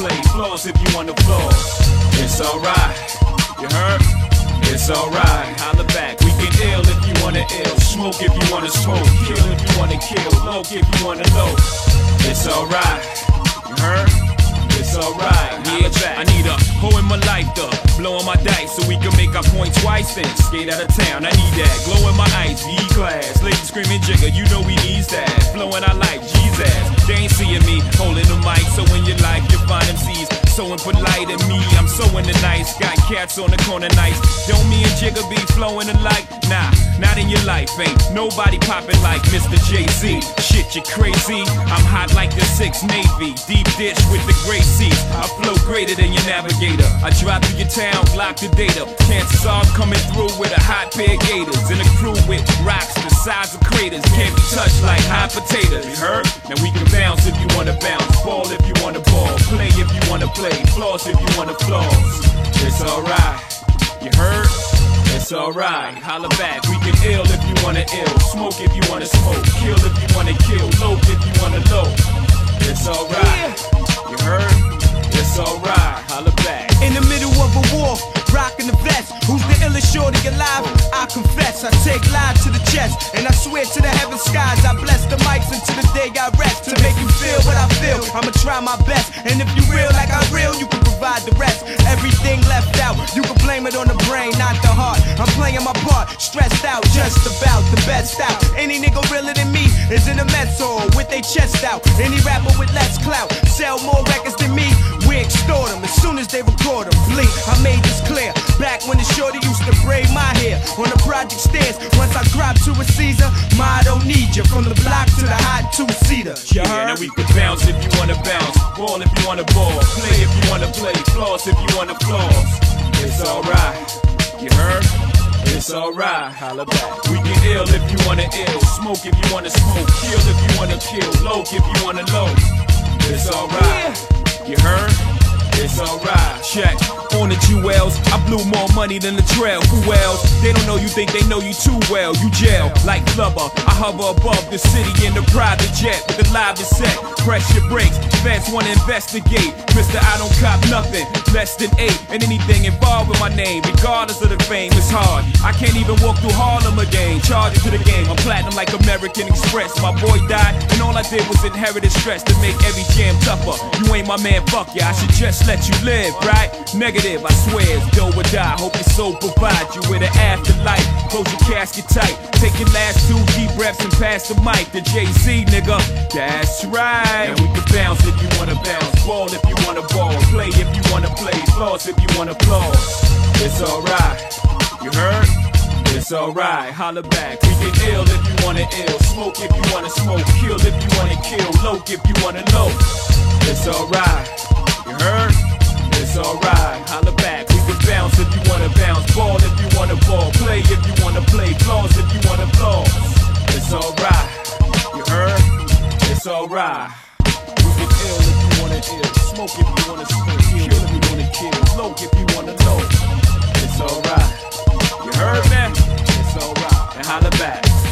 play, flaws if you wanna flaws. It's alright, you heard? It's alright, holla back. We get ill if you wanna ill, smoke if you wanna smoke, kill if you wanna kill, low if you wanna low. It's alright, you heard? It's alright, yeah, I need a hoe in my life to blowin' my dice so we can make our points twice then skate out of town. I need that, glow in my ice, E-class, ladies screaming jigger, you know we needs that. Flowin' our life, Jesus, they ain't seeing me holding the mic, so in your life you find MCs so impolite in me. I'm so into nice, got cats on the corner nice. Don't me and Jigga be flowing alike? Nah, not in your life, ain't nobody poppin' like Mr. Jay-Z. Shit, you crazy? I'm hot like the 6th Navy, deep dish with the gray seas. I flow greater than your navigator. I drive through your town, block the data. Chances are I'm coming through with a hot pair of gators and a crew with rocks the size of craters. Can't be touched like hot potatoes. You heard? Now we can bounce if you wanna bounce, ball if you wanna ball, play if you wanna play, flaws if you wanna flaws. It's alright. You heard? It's alright. Holla back. We get ill if you wanna ill, smoke if you wanna smoke, kill if you wanna kill, low if you wanna low. It's alright. You heard? It's alright, holla back. In the middle of a war, rockin' the vest. Who's the illest shorty alive? I confess, I take live to the chest, and I swear to the heaven skies, I bless the mics until the day I rest. To make you feel what I feel, I'ma try my best. And if you real like I'm real, you can provide the rest. Everything left out, you can blame it on the brain, not the heart. I'm playing my part, stressed out, just about the best out. Any nigga realer than me is in a mess hall with their chest out. Any rapper with less clout, sell more records than me, we extort them as soon as they record them. Blink, I made this clear. Back when the shorty used to braid my hair on the project stairs. Once I drop to a Caesar, ma, I don't need you. From the block to the hot two-seater. Yeah, now we can bounce if you wanna bounce, ball if you wanna ball, play if you wanna play, floss if you wanna floss. It's alright, you heard? It's alright, holla back. We get ill if you wanna ill, smoke if you wanna smoke, kill if you wanna kill, low if you wanna low. It's alright, you heard? It's alright. Check. On the jewels, I blew more money than the trail. Who else? They don't know you, think they know you too well. You jail like flubber. I hover above the city in the private jet with the live set. Press your brakes, feds wanna investigate. Mister, I don't cop nothing less than 8. And anything involved with my name, regardless of the fame, is hard. I can't even walk through Harlem again. Charge it to the game. I'm platinum like American Express. My boy died, and all I did was inherited stress to make every jam tougher. You ain't my man, fuck ya. I should just let you live, right? Negative, I swear, it's do or die. Hope your soul provide you with an afterlife. Close your casket tight. Take your last 2 deep breaths and pass the mic to Jay-Z, nigga. That's right. And we can bounce if you wanna bounce, ball if you wanna ball, play if you wanna play, floss if you wanna floss. It's alright. You heard? It's alright. Holla back. We get ill if you wanna ill, smoke if you wanna smoke, kill if you wanna kill, low if you wanna low. It's alright. You heard? It's alright, holla back. We can bounce if you wanna bounce, ball if you wanna ball, play if you wanna play, floss if you wanna floss. It's alright, you heard? It's alright. We get ill if you wanna ill, smoke if you wanna smoke, kill if you wanna kill, low if you wanna low. It's alright, you heard, man? It's alright, and holla back.